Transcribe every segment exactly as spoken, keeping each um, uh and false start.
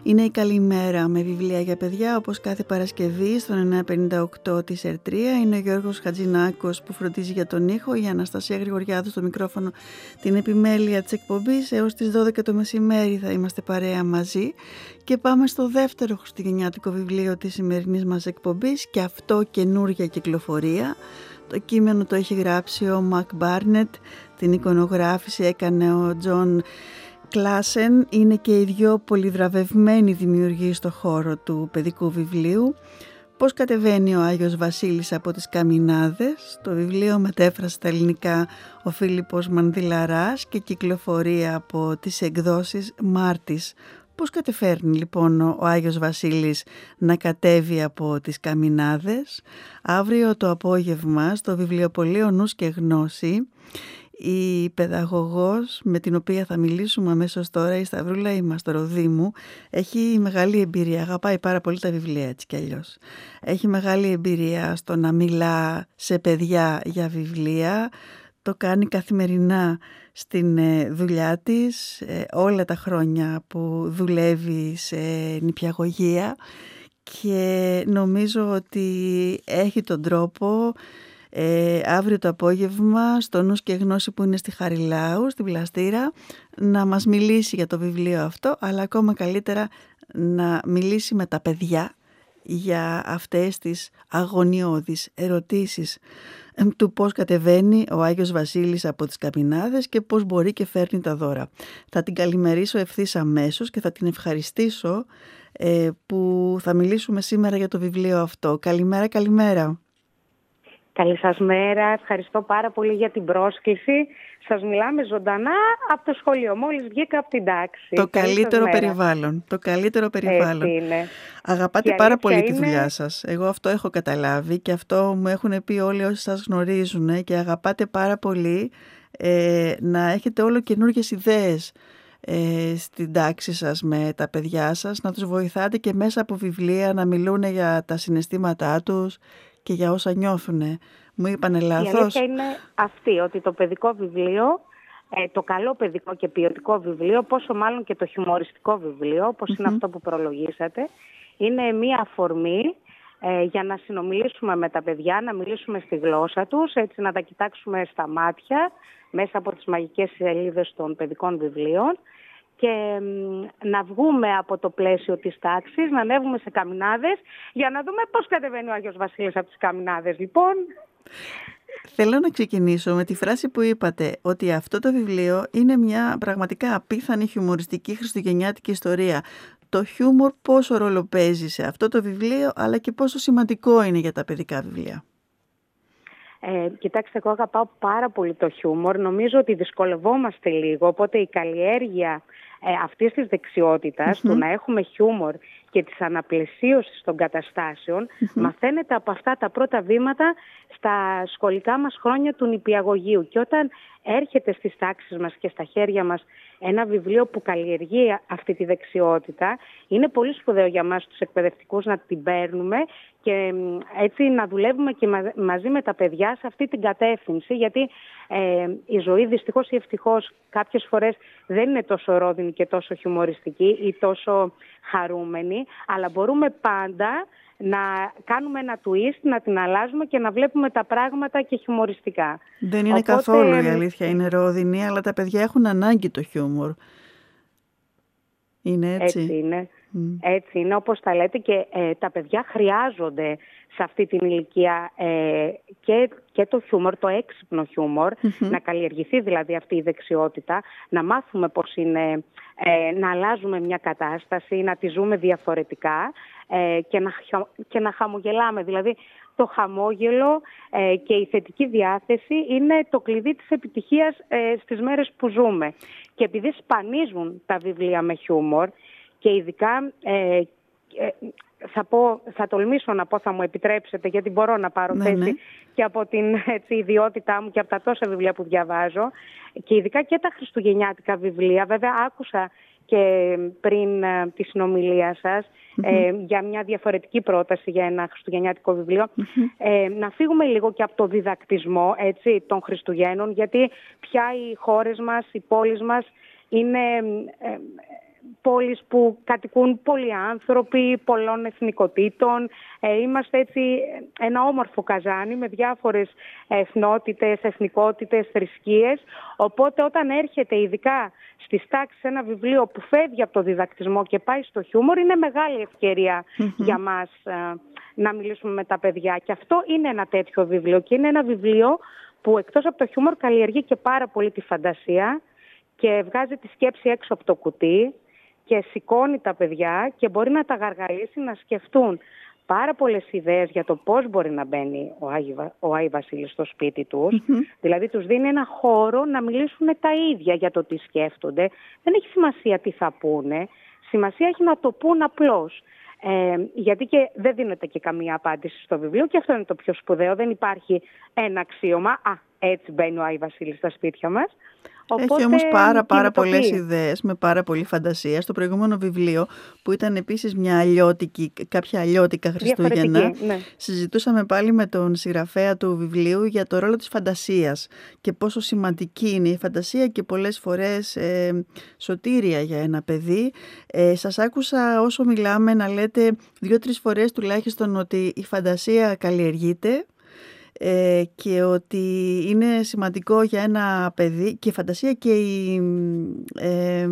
Είναι η Καλημέρα με βιβλία για παιδιά, όπως κάθε Παρασκευή στον εννιά πενήντα οκτώ της ΕΡΤΡΙΑ. Είναι ο Γιώργος Χατζηνάκος που φροντίζει για τον ήχο, η Αναστασία Γρηγοριάδου στο μικρόφωνο, την επιμέλεια της εκπομπής. Έως τις δώδεκα το μεσημέρι θα είμαστε παρέα μαζί και πάμε στο δεύτερο χριστουγεννιάτικο βιβλίο της σημερινής μας εκπομπής, και αυτό καινούρια κυκλοφορία. Το κείμενο το έχει γράψει ο Μακ Μπάρνετ, την εικονογράφηση έκανε ο Τζον Κλάσεν. Είναι και οι δυο πολυδραβευμένοι δημιουργοί στο χώρο του παιδικού βιβλίου. Πώς κατεβαίνει ο Άγιος Βασίλης από τις Καμινάδες. Το βιβλίο μετέφρασε στα ελληνικά ο Φίλιππος Μανδυλαράς και κυκλοφορεί από τις εκδόσεις Μάρτης. Πώς κατεφέρνει λοιπόν ο Άγιος Βασίλης να κατέβει από τις Καμινάδες? Αύριο το απόγευμα στο βιβλιοπωλείο Νους και Γνώση, η παιδαγωγός με την οποία θα μιλήσουμε αμέσως τώρα, η Σταυρούλα η Μαστοροδήμου, έχει μεγάλη εμπειρία, αγαπάει πάρα πολύ τα βιβλία έτσι κι αλλιώς. Έχει μεγάλη εμπειρία στο να μιλά σε παιδιά για βιβλία, το κάνει καθημερινά στην δουλειά της, όλα τα χρόνια που δουλεύει σε νηπιαγωγεία, και νομίζω ότι έχει τον τρόπο Ε, αύριο το απόγευμα στο Νους και Γνώση που είναι στη Χαριλάου, στην Πλαστήρα, να μας μιλήσει για το βιβλίο αυτό, αλλά ακόμα καλύτερα να μιλήσει με τα παιδιά για αυτές τις αγωνιώδεις ερωτήσεις του πώς κατεβαίνει ο Άγιος Βασίλης από τις Καμινάδες και πώς μπορεί και φέρνει τα δώρα. Θα την καλημερίσω ευθύς αμέσως και θα την ευχαριστήσω ε, που θα μιλήσουμε σήμερα για το βιβλίο αυτό. Καλημέρα, καλημέρα. Καλή σας μέρα, ευχαριστώ πάρα πολύ για την πρόσκληση. Σας μιλάμε ζωντανά από το σχολείο, μόλις βγήκα από την τάξη. Το καλύτερο περιβάλλον, το καλύτερο περιβάλλον. Είναι. Αγαπάτε πάρα πολύ είναι... τη δουλειά σας. Εγώ αυτό έχω καταλάβει και αυτό μου έχουν πει όλοι όσοι σας γνωρίζουν, και αγαπάτε πάρα πολύ ε, να έχετε όλο καινούργιες ιδέες ε, στην τάξη σας με τα παιδιά σας, να τους βοηθάτε και μέσα από βιβλία να μιλούν για τα συναισθήματά τους και για όσα νιώθουνε. Μου είπανε λάθος? Η αλήθεια είναι αυτή, ότι το παιδικό βιβλίο, το καλό παιδικό και ποιοτικό βιβλίο, πόσο μάλλον και το χιουμοριστικό βιβλίο, όπως mm-hmm. είναι αυτό που προλογίσατε, είναι μία αφορμή ε, για να συνομιλήσουμε με τα παιδιά, να μιλήσουμε στη γλώσσα τους, έτσι να τα κοιτάξουμε στα μάτια, μέσα από τις μαγικές σελίδες των παιδικών βιβλίων, και να βγούμε από το πλαίσιο της τάξης, να ανέβουμε σε Καμινάδες για να δούμε πώς κατεβαίνει ο Άγιος Βασίλης από τις Καμινάδες. Λοιπόν, θέλω να ξεκινήσω με τη φράση που είπατε, ότι αυτό το βιβλίο είναι μια πραγματικά απίθανη χιουμοριστική χριστουγεννιάτικη ιστορία. Το χιούμορ πόσο ρόλο παίζει σε αυτό το βιβλίο, αλλά και πόσο σημαντικό είναι για τα παιδικά βιβλία? Ε, κοιτάξτε, εγώ αγαπάω πάρα πολύ το χιούμορ. Νομίζω ότι δυσκολευόμαστε λίγο, οπότε η καλλιέργεια ε, αυτής της δεξιότητας, mm-hmm. του να έχουμε χιούμορ και της αναπλαισίωσης των καταστάσεων, mm-hmm. μαθαίνεται από αυτά τα πρώτα βήματα στα σχολικά μας χρόνια του νηπιαγωγείου. Και όταν έρχεται στις τάξεις μας και στα χέρια μας ένα βιβλίο που καλλιεργεί αυτή τη δεξιότητα, είναι πολύ σπουδαίο για μας τους εκπαιδευτικούς να την παίρνουμε και έτσι να δουλεύουμε και μαζί με τα παιδιά σε αυτή την κατεύθυνση, γιατί ε, η ζωή δυστυχώς ή ευτυχώς κάποιες φορές δεν είναι τόσο ρόδινη και τόσο χιουμοριστική ή τόσο χαρούμενη, αλλά μπορούμε πάντα να κάνουμε ένα twist, να την αλλάζουμε και να βλέπουμε τα πράγματα και χιουμοριστικά. Δεν είναι Οπότε... καθόλου η αλήθεια, είναι ρόδινη, αλλά τα παιδιά έχουν ανάγκη το χιούμορ. Είναι έτσι. Έτσι είναι. Mm. Έτσι είναι, όπως τα λέτε, και ε, τα παιδιά χρειάζονται σε αυτή την ηλικία ε, και, και το χιούμορ, το έξυπνο χιούμορ, mm-hmm. να καλλιεργηθεί δηλαδή αυτή η δεξιότητα, να μάθουμε πώς είναι ε, να αλλάζουμε μια κατάσταση, να τη ζούμε διαφορετικά ε, και, να, και να χαμογελάμε. Δηλαδή το χαμόγελο ε, και η θετική διάθεση είναι το κλειδί της επιτυχίας ε, στις μέρες που ζούμε. Και επειδή σπανίζουν τα βιβλία με χιούμορ, και ειδικά ε, ε, θα, πω, θα τολμήσω να πω, θα μου επιτρέψετε, γιατί μπορώ να πάρω ναι, θέση ναι. και από την έτσι, ιδιότητά μου και από τα τόσα βιβλία που διαβάζω, και ειδικά και τα χριστουγεννιάτικα βιβλία. Βέβαια άκουσα και πριν ε, τη συνομιλία σας mm-hmm. ε, για μια διαφορετική πρόταση για ένα χριστουγεννιάτικο βιβλίο. Mm-hmm. Ε, να φύγουμε λίγο και από το διδακτισμό, έτσι, των Χριστουγέννων, γιατί πια οι χώρες μας, οι πόλεις μας είναι... Ε, πόλεις που κατοικούν πολλοί άνθρωποι, πολλών εθνικοτήτων. Ε, είμαστε έτσι ένα όμορφο καζάνι με διάφορες εθνότητες, εθνικότητες, θρησκείες. Οπότε όταν έρχεται ειδικά στις τάξεις ένα βιβλίο που φεύγει από το διδακτισμό και πάει στο χιούμορ, είναι μεγάλη ευκαιρία mm-hmm. για μας ε, να μιλήσουμε με τα παιδιά. Και αυτό είναι ένα τέτοιο βιβλίο και είναι ένα βιβλίο που εκτός από το χιούμορ καλλιεργεί και πάρα πολύ τη φαντασία και βγάζει τη σκέψη έξω από το κουτί και σηκώνει τα παιδιά και μπορεί να τα γαργαλίσει να σκεφτούν πάρα πολλές ιδέες για το πώς μπορεί να μπαίνει ο Άγιο, ο Άι Βασίλης στο σπίτι τους. Mm-hmm. Δηλαδή τους δίνει ένα χώρο να μιλήσουν τα ίδια για το τι σκέφτονται. Δεν έχει σημασία τι θα πούνε. Σημασία έχει να το πούν απλώς. Ε, γιατί και δεν δίνεται και καμία απάντηση στο βιβλίο και αυτό είναι το πιο σπουδαίο. Δεν υπάρχει ένα αξίωμα. Α, έτσι μπαίνει ο Άι Βασίλης στα σπίτια μας. Οπότε, έχει όμως πάρα πάρα πολλές ιδέες με πάρα πολύ φαντασία. Στο προηγούμενο βιβλίο που ήταν επίσης μια αλλιώτικη, κάποια αλλιώτικα Χριστούγεννα, ναι. συζητούσαμε πάλι με τον συγγραφέα του βιβλίου για το ρόλο της φαντασίας και πόσο σημαντική είναι η φαντασία και πολλές φορές ε, σωτήρια για ένα παιδί. Ε, σας άκουσα όσο μιλάμε να λέτε δύο-τρεις φορές τουλάχιστον ότι η φαντασία καλλιεργείται Ε, και ότι είναι σημαντικό για ένα παιδί και η φαντασία και, η, ε,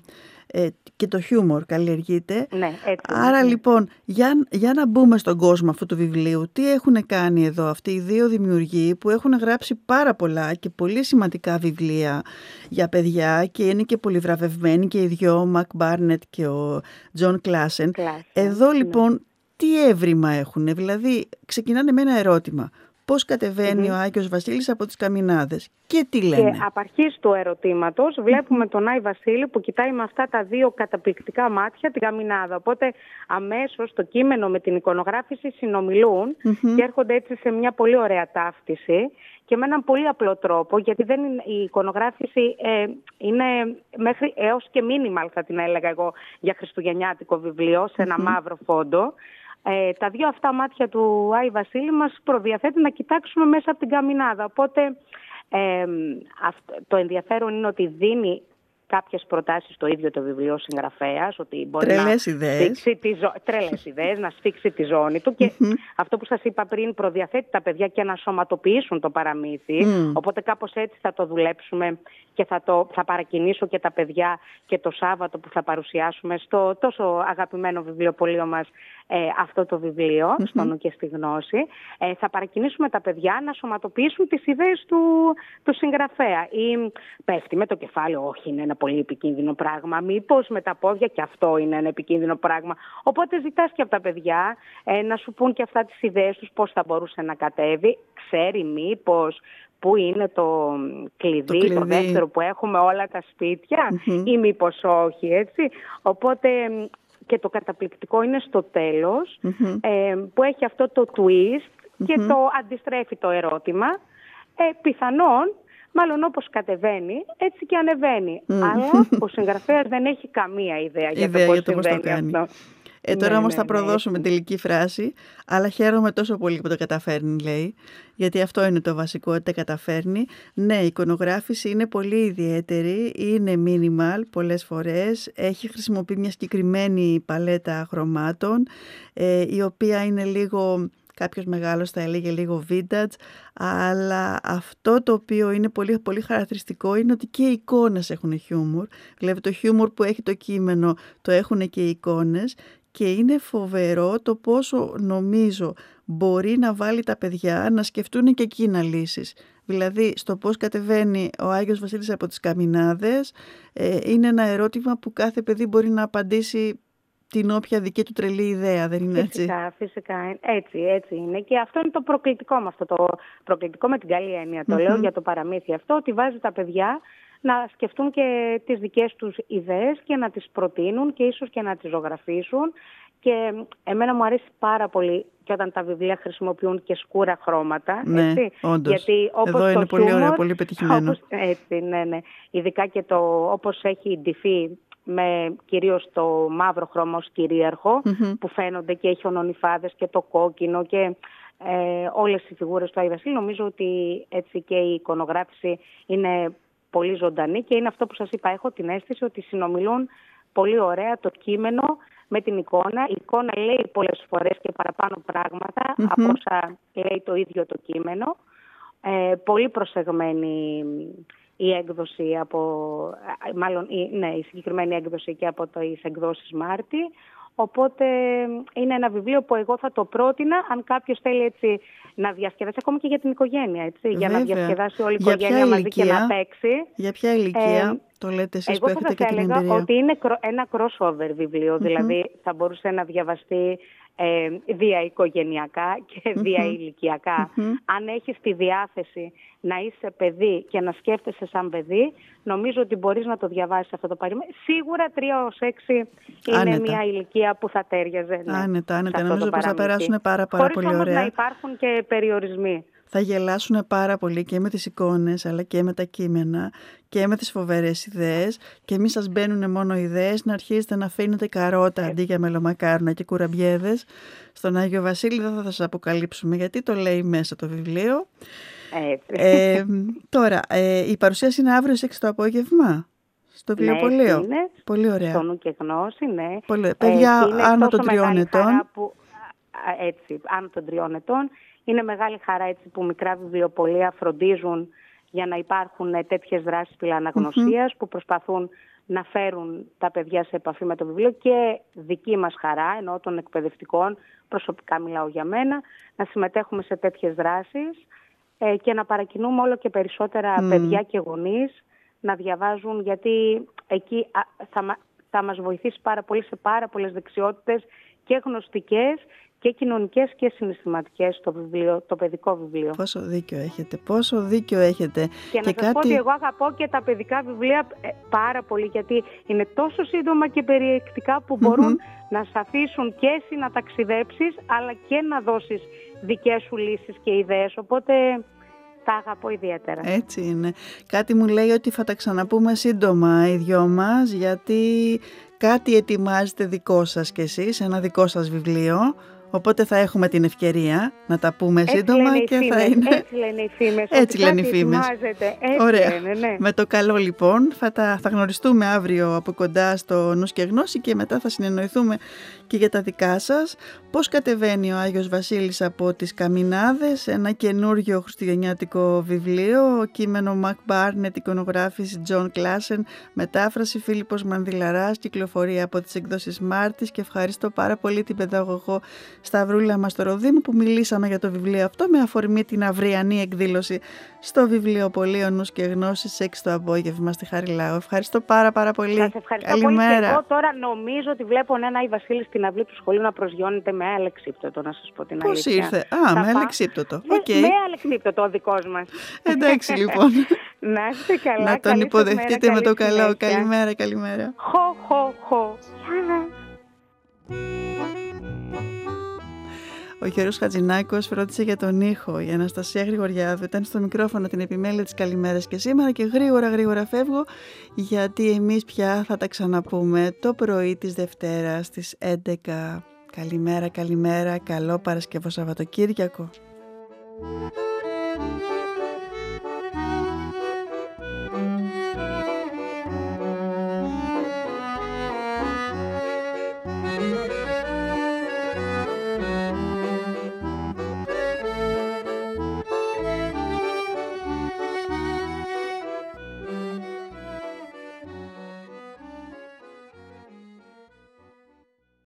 ε, και το χιούμορ καλλιεργείται. Ναι, έτσι, Άρα ναι. λοιπόν για, για να μπούμε στον κόσμο αυτού του βιβλίου, τι έχουν κάνει εδώ αυτοί οι δύο δημιουργοί που έχουν γράψει πάρα πολλά και πολύ σημαντικά βιβλία για παιδιά και είναι και πολύ βραβευμένοι και οι δυο, ο Μακ Μπάρνετ και ο Τζον Κλάσεν. Εδώ λοιπόν ναι. τι έβριμα έχουν, δηλαδή ξεκινάνε με ένα ερώτημα. Πώς κατεβαίνει mm-hmm. ο Άγιος Βασίλης από τις Καμινάδες και τι λένε. Και απ' αρχής του ερωτήματος βλέπουμε τον Άι Βασίλη που κοιτάει με αυτά τα δύο καταπληκτικά μάτια την Καμινάδα. Οπότε αμέσως το κείμενο με την εικονογράφηση συνομιλούν mm-hmm. και έρχονται έτσι σε μια πολύ ωραία ταύτιση και με έναν πολύ απλό τρόπο, γιατί δεν είναι, η εικονογράφηση ε, είναι μέχρι έως και minimal θα την έλεγα εγώ για χριστουγεννιάτικο βιβλίο σε ένα mm-hmm. μαύρο φόντο. Ε, τα δύο αυτά μάτια του Άι Βασίλη μας προδιαθέτει να κοιτάξουμε μέσα από την Καμινάδα. Οπότε ε, αυτό, το ενδιαφέρον είναι ότι δίνει κάποιες προτάσεις στο ίδιο το βιβλίο συγγραφέας, ότι μπορεί τρελές να ιδέες. σφίξει τη ζω... τρελές ιδέες, να σφίξει τη ζώνη του και mm-hmm. αυτό που σας είπα πριν προδιαθέτει τα παιδιά και να σωματοποιήσουν το παραμύθι, mm. οπότε κάπως έτσι θα το δουλέψουμε και θα, το... θα παρακινήσω και τα παιδιά και το Σάββατο που θα παρουσιάσουμε στο τόσο αγαπημένο βιβλιοπωλείο μας ε, αυτό το βιβλίο, mm-hmm. στο Νου και στη Γνώση, ε, θα παρακινήσουμε τα παιδιά να σωματοποιήσουν τις ιδέες του, του συγγραφέα ή πέφτει με το κεφάλι, όχι είναι ένα πολύ επικίνδυνο πράγμα, μήπως με τα πόδια και αυτό είναι ένα επικίνδυνο πράγμα. Οπότε ζητάς και από τα παιδιά ε, να σου πούν και αυτά τις ιδέες τους, πώς θα μπορούσε να κατέβει, ξέρει μήπως πού είναι το κλειδί, το, κλειδί. το δεύτερο που έχουμε όλα τα σπίτια mm-hmm. ή μήπως όχι, έτσι. Οπότε και το καταπληκτικό είναι στο τέλος mm-hmm. ε, που έχει αυτό το twist mm-hmm. και το αντιστρέφει το ερώτημα. Ε, πιθανόν μάλλον όπως κατεβαίνει, έτσι και ανεβαίνει. Mm. Αλλά ο συγγραφέας δεν έχει καμία ιδέα για ιδέα το πώς για το πώς συμβαίνει το κάνει. αυτό. Ε, τώρα ναι, όμως ναι, θα προδώσουμε ναι, τελική φράση, αλλά χαίρομαι τόσο πολύ που το καταφέρνει, λέει, γιατί αυτό είναι το βασικό, ότι τα καταφέρνει. Ναι, η εικονογράφηση είναι πολύ ιδιαίτερη, είναι minimal πολλές φορές, έχει χρησιμοποιεί μια συγκεκριμένη παλέτα χρωμάτων, ε, η οποία είναι λίγο... Κάποιος μεγάλος θα έλεγε λίγο vintage, αλλά αυτό το οποίο είναι πολύ, πολύ χαρακτηριστικό είναι ότι και οι εικόνες έχουν χιούμορ. Δηλαδή το χιούμορ που έχει το κείμενο το έχουν και οι εικόνες και είναι φοβερό το πόσο νομίζω μπορεί να βάλει τα παιδιά να σκεφτούν και εκείνα λύσεις. Δηλαδή στο πώς κατεβαίνει ο Άγιος Βασίλης από τις Καμινάδες ε, είναι ένα ερώτημα που κάθε παιδί μπορεί να απαντήσει την όποια δική του τρελή ιδέα, δεν είναι έτσι? Φυσικά, φυσικά. Έτσι, έτσι είναι. Και αυτό είναι το προκλητικό με αυτό. Το προκλητικό με την καλή έννοια. Το mm-hmm. λέω για το παραμύθι αυτό, ότι βάζει τα παιδιά να σκεφτούν και τις δικές τους ιδέες και να τις προτείνουν και ίσως και να τις ζωγραφίσουν. Και εμένα μου αρέσει πάρα πολύ και όταν τα βιβλία χρησιμοποιούν και σκούρα χρώματα. Ναι, έτσι. όντως. Γιατί όπως εδώ είναι το πολύ χιούμορ, ωραίο, πολύ πετυχημένο. Όπως, έτσι, ναι, ναι. Ειδικά και το όπως έχει ντυφεί με κυρίως το μαύρο χρώμα ως κυρίαρχο mm-hmm. που φαίνονται και έχει ονονυφάδες και το κόκκινο και ε, όλες οι φιγούρες του Άι Βασίλη. Νομίζω ότι έτσι και η εικονογράφηση είναι πολύ ζωντανή και είναι αυτό που σας είπα. Έχω την αίσθηση ότι συνομιλούν πολύ ωραία το κείμενο με την εικόνα. Η εικόνα λέει πολλές φορές και παραπάνω πράγματα mm-hmm. από όσα λέει το ίδιο το κείμενο. Ε, πολύ προσεγμένη η έκδοση από, μάλλον η, ναι, η συγκεκριμένη έκδοση και από τις εκδόσεις Μάρτη. Οπότε είναι ένα βιβλίο που εγώ θα το πρότεινα αν κάποιος θέλει έτσι να διασκεδάσει, ακόμα και για την οικογένεια, έτσι, για να διασκεδάσει όλη η οικογένεια μαζί ηλικία, και να παίξει. Για ποια ηλικία ε, το λέτε εσείς που έχετε και την εμπειρία? Εγώ θα έλεγα ότι είναι ένα crossover βιβλίο, mm-hmm. δηλαδή θα μπορούσε να διαβαστεί ε, διαοικογενειακά και mm-hmm. διαηλικιακά. Mm-hmm. Αν έχεις τη διάθεση να είσαι παιδί και να σκέφτεσαι σαν παιδί, νομίζω ότι μπορείς να το διαβάσεις αυτό το παροιμίο. Σίγουρα τρία ως έξι είναι άνετα. Μια ηλικία που θα τέριαζε. Ναι, άνετα, άνετα. Νομίζω πως θα περάσουν πάρα, πάρα χωρίς πολύ όμως ωραία. Να υπάρχουν και περιορισμοί. Θα γελάσουν πάρα πολύ και με τις εικόνες, αλλά και με τα κείμενα και με τις φοβερές ιδέες, και μη σας μπαίνουν μόνο ιδέες, να αρχίσετε να αφήνετε καρότα αντί για μελομακάρονα και κουραμπιέδες. Στον Άγιο Βασίλη δεν θα σας αποκαλύψουμε γιατί το λέει μέσα το βιβλίο. Ε, τώρα, ε, η παρουσίαση είναι αύριο στις έξι το απόγευμα στο βιβλιοπωλείο. Ναι, είναι. Πολύ ωραία. Στο Νου και Γνώση, ναι. Πολύ, παιδιά ε, άνω των τριών ετών. Που, έτσι, άνω των τριών ετών. Είναι μεγάλη χαρά έτσι, που μικρά βιβλιοπωλεία φροντίζουν για να υπάρχουν τέτοιες δράσεις φιλαναγνωσίας mm-hmm. που προσπαθούν να φέρουν τα παιδιά σε επαφή με το βιβλίο, και δική μας χαρά, εννοώ των εκπαιδευτικών, προσωπικά μιλάω για μένα, να συμμετέχουμε σε τέτοιες δράσεις ε, και να παρακινούμε όλο και περισσότερα mm. παιδιά και γονείς να διαβάζουν, γιατί εκεί θα, θα μας βοηθήσει πάρα πολύ σε πάρα πολλές δεξιότητες και γνωστικές και κοινωνικές και συναισθηματικές το, βιβλίο, το παιδικό βιβλίο. Πόσο δίκιο έχετε, πόσο δίκιο έχετε. Και, και να σας κάτι... πω ότι εγώ αγαπώ και τα παιδικά βιβλία πάρα πολύ, γιατί είναι τόσο σύντομα και περιεκτικά που μπορούν mm-hmm. να σε αφήσουν και εσύ να ταξιδέψεις, αλλά και να δώσεις δικές σου λύσεις και ιδέες, οπότε τα αγαπώ ιδιαίτερα. Έτσι είναι. Κάτι μου λέει ότι θα τα ξαναπούμε σύντομα οι δυο μας, γιατί κάτι ετοιμάζετε δικό σας κι εσείς, ένα δικό σας βιβλίο. Οπότε θα έχουμε την ευκαιρία να τα πούμε έτσι σύντομα και φήμες, θα είναι. Έτσι λένε οι φήμες. Έτσι λένε οι φήμες. Ωραία. Λένε, ναι. Με το καλό λοιπόν θα, τα, θα γνωριστούμε αύριο από κοντά στο Νους και Γνώση, και μετά θα συνεννοηθούμε και για τα δικά σας. Πώς κατεβαίνει ο Άγιος Βασίλης από τις Καμινάδες, ένα καινούργιο χριστουγεννιάτικο βιβλίο, κείμενο Μακ Μπάρνετ, εικονογράφηση Τζον Κλάσεν, μετάφραση Φίλιππος Μανδυλαράς, κυκλοφορία από τις εκδόσεις Μάρτης, και ευχαριστώ πάρα πολύ την παιδαγωγό Σταυρούλα Μαστοροδήμου που μιλήσαμε για το βιβλίο αυτό με αφορμή την αυριανή εκδήλωση στο βιβλιοπωλείο Νους και Γνώσης έξι το απόγευμα στη Χαριλάου. Ευχαριστώ πάρα πάρα πολύ. Σας ευχαριστώ Καλημέρα. Πολύ, και εγώ τώρα νομίζω ότι βλέπω ένα Άι Βασίλη στην αυλή του σχολείου να προσγειώνεται με αλεξίπτωτο, να σας πω την αλήθεια. Πώς ήρθε? Α, θα με αλεξίπτωτο. Okay. Με αλεξίπτωτο ο δικός μας. Εντάξει λοιπόν. Να είστε καλά. Να τον υποδεχτείτε με το καλό. Καλημέρα, καλημέρα. Χω, χω, χω. Ο Γιώργος Χατζηνάκος φρόντισε για τον ήχο. Η Αναστασία Γρηγοριάδου ήταν στο μικρόφωνο την επιμέλεια της καλημέρας και σήμερα, και γρήγορα γρήγορα φεύγω, γιατί εμείς πια θα τα ξαναπούμε το πρωί της Δευτέρας στις έντεκα. Καλημέρα, καλημέρα, καλό Παρασκευό Σαββατοκύριακο.